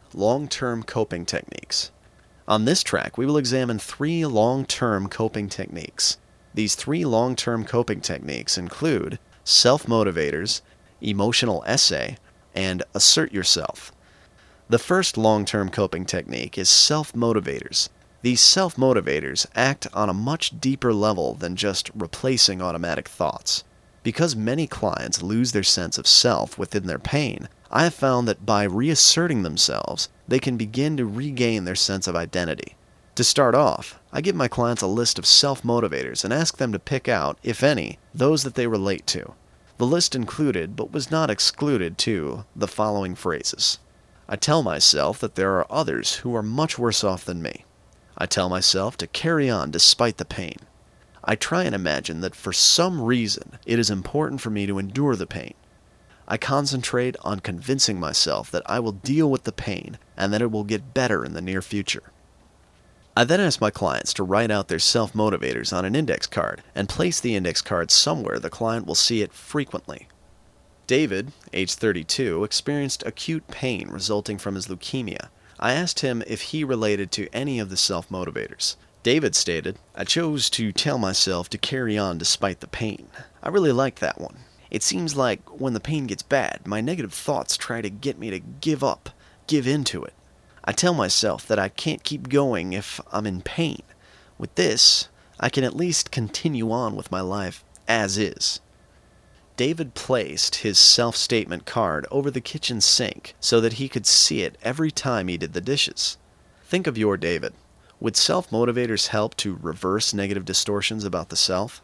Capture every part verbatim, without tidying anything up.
long-term coping techniques. On this track, we will examine three long-term coping techniques. These three long-term coping techniques include self-motivators, emotional essay, and assert yourself. The first long-term coping technique is self-motivators. These self-motivators act on a much deeper level than just replacing automatic thoughts. Because many clients lose their sense of self within their pain, I have found that by reasserting themselves, they can begin to regain their sense of identity. To start off, I give my clients a list of self-motivators and ask them to pick out, if any, those that they relate to. The list included, but was not excluded to, the following phrases. I tell myself that there are others who are much worse off than me. I tell myself to carry on despite the pain. I try and imagine that for some reason it is important for me to endure the pain. I concentrate on convincing myself that I will deal with the pain and that it will get better in the near future. I then ask my clients to write out their self-motivators on an index card and place the index card somewhere the client will see it frequently. David, age thirty-two, experienced acute pain resulting from his leukemia. I asked him if he related to any of the self-motivators. David stated, I chose to tell myself to carry on despite the pain. I really liked that one. It seems like when the pain gets bad, my negative thoughts try to get me to give up, give in to it. I tell myself that I can't keep going if I'm in pain. With this, I can at least continue on with my life as is. David placed his self-statement card over the kitchen sink so that he could see it every time he did the dishes. Think of your David. Would self-motivators help to reverse negative distortions about the self?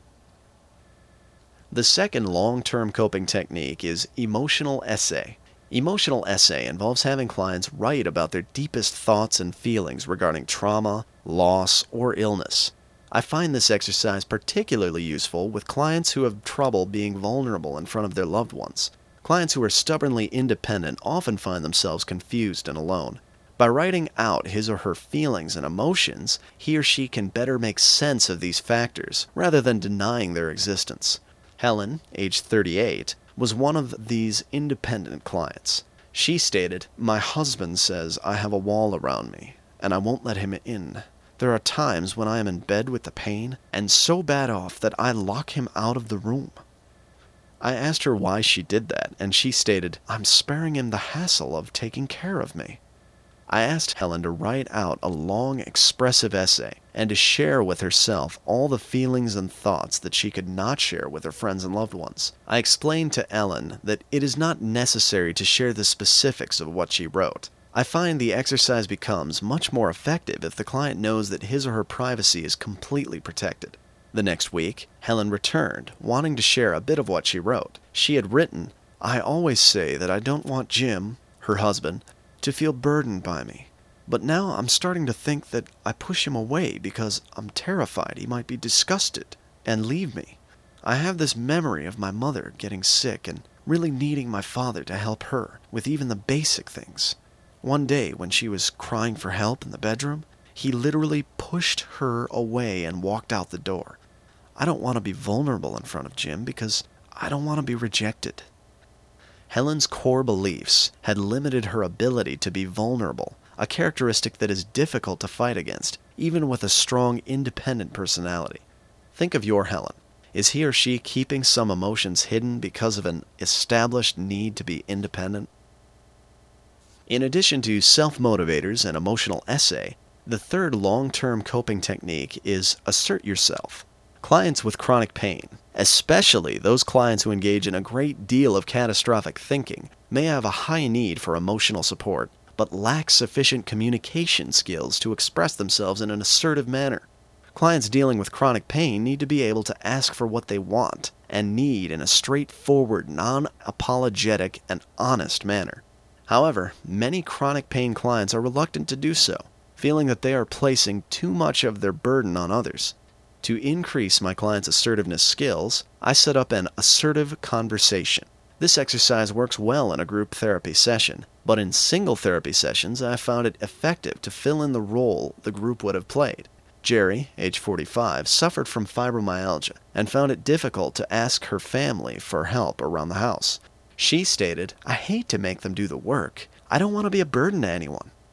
The second long-term coping technique is emotional essay. Emotional essay involves having clients write about their deepest thoughts and feelings regarding trauma, loss, or illness. I find this exercise particularly useful with clients who have trouble being vulnerable in front of their loved ones. Clients who are stubbornly independent often find themselves confused and alone. By writing out his or her feelings and emotions, he or she can better make sense of these factors rather than denying their existence. Helen, age thirty-eight, was one of these independent clients. She stated, My husband says I have a wall around me, and I won't let him in. There are times when I am in bed with the pain, and so bad off that I lock him out of the room. I asked her why she did that, and she stated, I'm sparing him the hassle of taking care of me. I asked Helen to write out a long, expressive essay and to share with herself all the feelings and thoughts that she could not share with her friends and loved ones. I explained to Ellen that it is not necessary to share the specifics of what she wrote. I find the exercise becomes much more effective if the client knows that his or her privacy is completely protected. The next week, Helen returned, wanting to share a bit of what she wrote. She had written, I always say that I don't want Jim, her husband, to feel burdened by me. But now I'm starting to think that I push him away because I'm terrified he might be disgusted and leave me. I have this memory of my mother getting sick and really needing my father to help her with even the basic things. One day when she was crying for help in the bedroom, he literally pushed her away and walked out the door. I don't want to be vulnerable in front of Jim because I don't want to be rejected. Helen's core beliefs had limited her ability to be vulnerable, a characteristic that is difficult to fight against, even with a strong, independent personality. Think of your Helen. Is he or she keeping some emotions hidden because of an established need to be independent? In addition to self-motivators and emotional essay, the third long-term coping technique is assert yourself. Clients with chronic pain, especially those clients who engage in a great deal of catastrophic thinking, may have a high need for emotional support, but lack sufficient communication skills to express themselves in an assertive manner. Clients dealing with chronic pain need to be able to ask for what they want and need in a straightforward, non-apologetic, and honest manner. However, many chronic pain clients are reluctant to do so, feeling that they are placing too much of their burden on others. To increase my clients' assertiveness skills, I set up an assertive conversation. This exercise works well in a group therapy session, but in single therapy sessions I found it effective to fill in the role the group would have played. Jerry, age forty-five, suffered from fibromyalgia and found it difficult to ask her family for help around the house. She stated, I hate to make them do the work. I don't want to be a burden to anyone.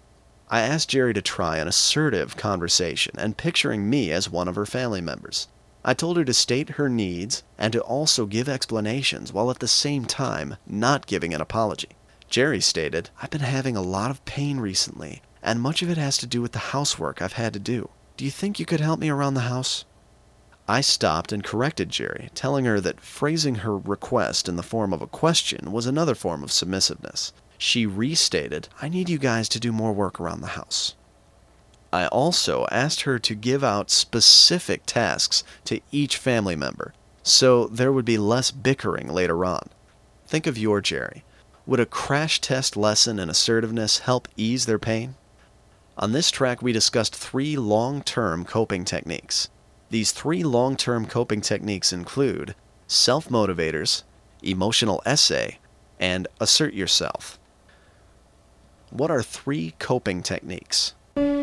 I asked Jerry to try an assertive conversation and picturing me as one of her family members. I told her to state her needs and to also give explanations while at the same time not giving an apology. Jerry stated, "I've been having a lot of pain recently, and much of it has to do with the housework I've had to do. Do you think you could help me around the house?" I stopped and corrected Jerry, telling her that phrasing her request in the form of a question was another form of submissiveness. She restated, "I need you guys to do more work around the house." I also asked her to give out specific tasks to each family member, so there would be less bickering later on. Think of your Jerry. Would a crash test lesson in assertiveness help ease their pain? On this track, we discussed three long-term coping techniques. These three long-term coping techniques include self-motivators, emotional essay, and assert yourself. What are three coping techniques?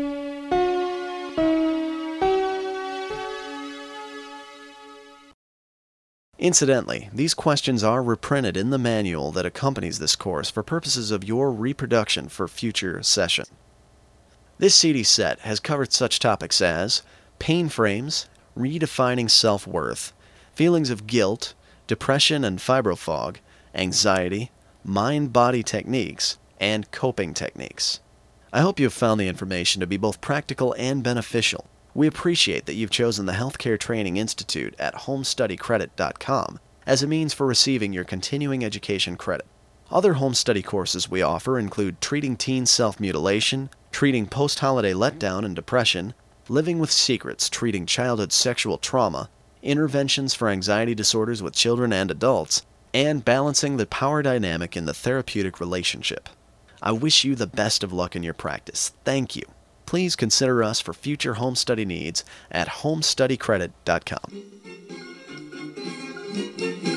Incidentally, these questions are reprinted in the manual that accompanies this course for purposes of your reproduction for future session. This C D set has covered such topics as pain frames, redefining self-worth, feelings of guilt, depression and fibrofog, anxiety, mind-body techniques, and coping techniques. I hope you have found the information to be both practical and beneficial. We appreciate that you've chosen the Healthcare Training Institute at home study credit dot com as a means for receiving your continuing education credit. Other home study courses we offer include Treating Teen Self-Mutilation, Treating Post-Holiday Letdown and Depression, Living with Secrets, Treating Childhood Sexual Trauma, Interventions for Anxiety Disorders with Children and Adults, and Balancing the Power Dynamic in the Therapeutic Relationship. I wish you the best of luck in your practice. Thank you. Please consider us for future home study needs at home study credit dot com.